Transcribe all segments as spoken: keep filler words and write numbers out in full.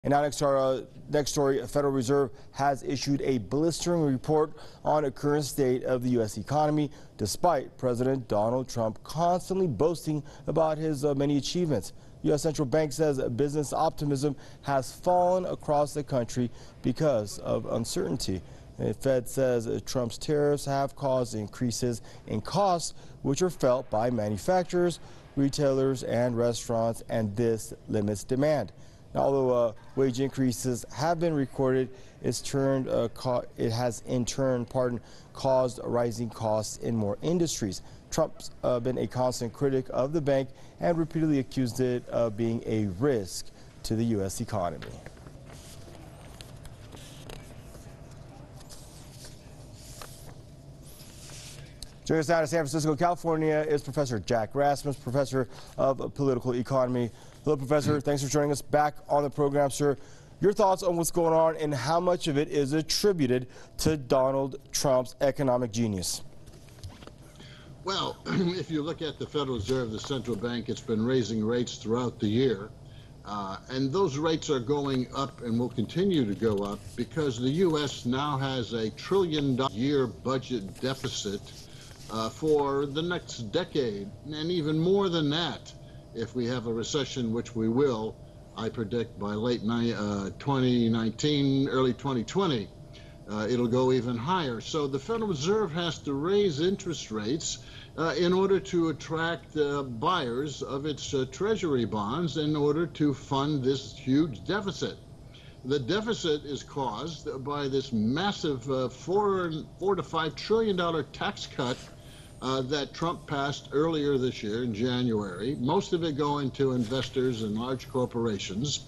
And now next to our uh, next story, the Federal Reserve has issued a blistering report on the current state of the U S economy, despite President Donald Trump constantly boasting about his uh, many achievements. U S Central Bank says business optimism has fallen across the country because of uncertainty. The Fed says Trump's tariffs have caused increases in costs, which are felt by manufacturers, retailers, and restaurants, and this limits demand. Now, although uh, wage increases have been recorded, it's turned, uh, it has in turn, pardon, caused rising costs in more industries. Trump's uh, been a constant critic of the bank and repeatedly accused it of being a risk to the U S economy. Joining us now in San Francisco, California is Professor Jack Rasmus, Professor of Political Economy. Hello, Professor. Thanks for joining us back on the program, sir. Your thoughts on what's going on and how much of it is attributed to Donald Trump's economic genius? Well, if you look at the Federal Reserve, the central bank, it's been raising rates throughout the year. Uh, and those rates are going up and will continue to go up because the U S now has a trillion dollar year budget deficit uh, for the next decade, and even more than that. If we have a recession, which we will, I predict by late uh, twenty nineteen, early twenty twenty, uh, it'll go even higher. So the Federal Reserve has to raise interest rates uh, in order to attract uh, buyers of its uh, treasury bonds in order to fund this huge deficit. The deficit is caused by this massive uh, four, four to five trillion dollar tax cut Uh, that Trump passed earlier this year in January, most of it going to investors and large corporations,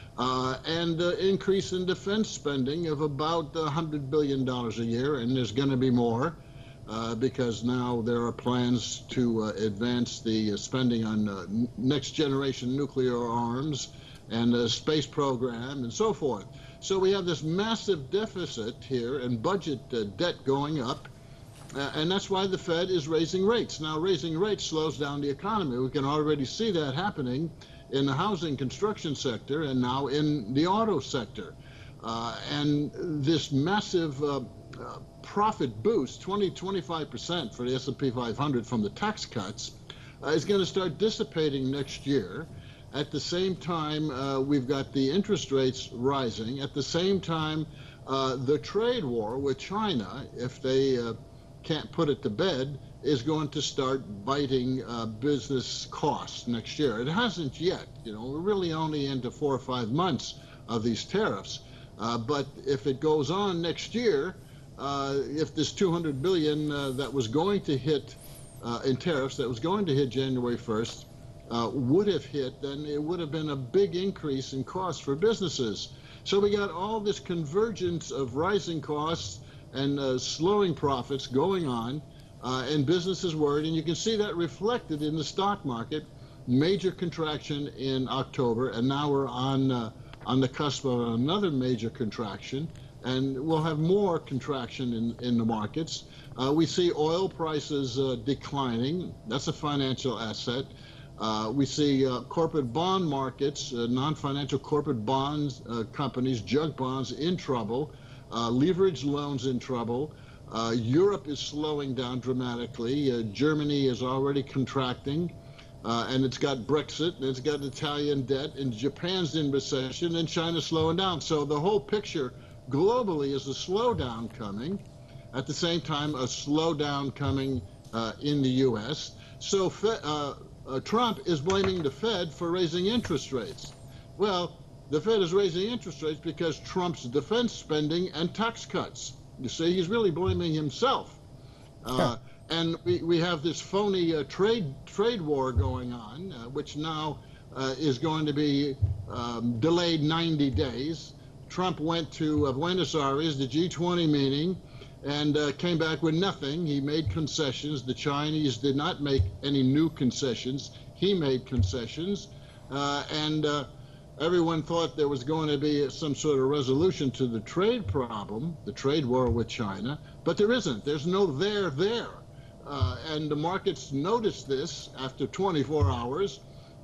uh, and uh, increase in defense spending of about one hundred billion dollars a year, and there's going to be more uh, because now there are plans to uh, advance the uh, spending on uh, next generation nuclear arms and the space program and so forth. So we have this massive deficit here and budget uh, debt going up. Uh, and that's why the Fed is raising rates. Now, raising rates slows down the economy. We can already see that happening in the housing construction sector and now in the auto sector. Uh, and this massive uh, uh, profit boost, twenty, twenty-five percent for the S and P five hundred from the tax cuts, uh, is going to start dissipating next year. At the same time, uh, we've got the interest rates rising. At the same time, uh, the trade war with China, if they uh, can't put it to bed, is going to start biting uh, business costs next year. It hasn't yet. You know, we're really only into four or five months of these tariffs. Uh, but if it goes on next year, uh, if this two hundred billion dollars uh, that was going to hit uh, in tariffs, that was going to hit January first, uh, would have hit, then it would have been a big increase in costs for businesses. So we got all this convergence of rising costs and uh, slowing profits going on, uh, and businesses worried, and you can see that reflected in the stock market. Major contraction in October, and now we're on uh, on the cusp of another major contraction, and we'll have more contraction in, in the markets. Uh, we see oil prices uh, declining. That's a financial asset. Uh, we see uh, corporate bond markets, uh, non-financial corporate bonds uh, companies, junk bonds in trouble. Uh, leveraged loans in trouble. Uh, Europe is slowing down dramatically. Uh, Germany is already contracting, uh, and it's got Brexit, and it's got Italian debt, and Japan's in recession, and China's slowing down. So the whole picture globally is a slowdown coming. At the same time, a slowdown coming uh, in the U S. So Fe uh, uh, Trump is blaming the Fed for raising interest rates. Well, the Fed is raising interest rates because Trump's defense spending and tax cuts. You see, he's really blaming himself. Uh, and we, we have this phony uh, trade trade war going on, uh, which now uh, is going to be um, delayed ninety days. Trump went to uh, Buenos Aires, the G twenty meeting, and uh, came back with nothing. He made concessions. The Chinese did not make any new concessions. He made concessions. Uh, and uh, Everyone thought there was going to be some sort of resolution to the trade problem, the trade war with China, but there isn't. There's no there there. Uh, and the markets noticed this after twenty-four hours,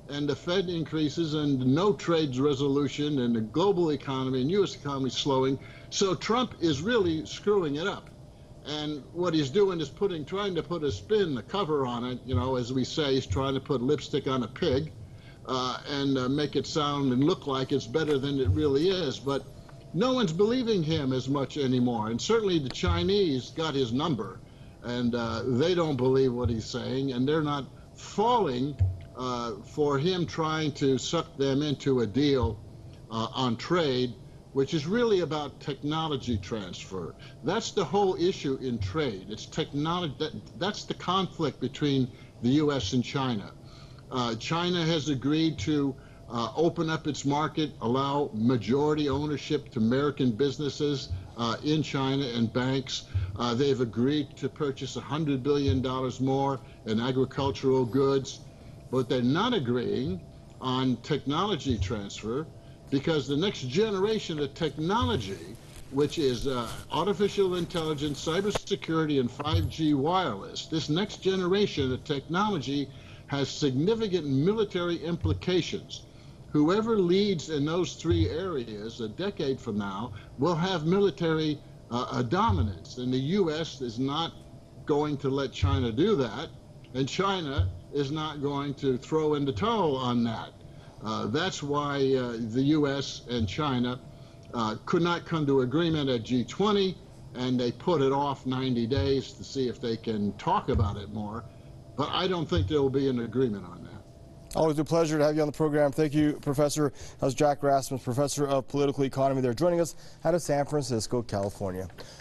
and the Fed increases and no trade resolution and the global economy and U S economy slowing. So Trump is really screwing it up. And what he's doing is putting, trying to put a spin, a cover on it. You know, as we say, he's trying to put lipstick on a pig uh, and uh, make it sound and look like it's better than it really is. But no one's believing him as much anymore. And certainly the Chinese got his number, and uh, they don't believe what he's saying, and they're not falling uh, for him trying to suck them into a deal uh, on trade, which is really about technology transfer. That's the whole issue in trade. It's technology. That, that's the conflict between the U S and China. Uh, China has agreed to uh, open up its market, allow majority ownership to American businesses uh, in China and banks. Uh, they've agreed to purchase one hundred billion dollars more in agricultural goods, but they're not agreeing on technology transfer, because the next generation of technology, which is uh, artificial intelligence, cybersecurity, and five G wireless, this next generation of technology has significant military implications. Whoever leads in those three areas a decade from now will have military uh, a dominance, and the U S is not going to let China do that, and China is not going to throw in the towel on that. Uh, that's why uh, the U S and China uh, could not come to agreement at G twenty, and they put it off ninety days to see if they can talk about it more. But I don't think there will be an agreement on that. Always a pleasure to have you on the program. Thank you, Professor. That was Jack Rasmus, Professor of Political Economy. They're joining us out of San Francisco, California.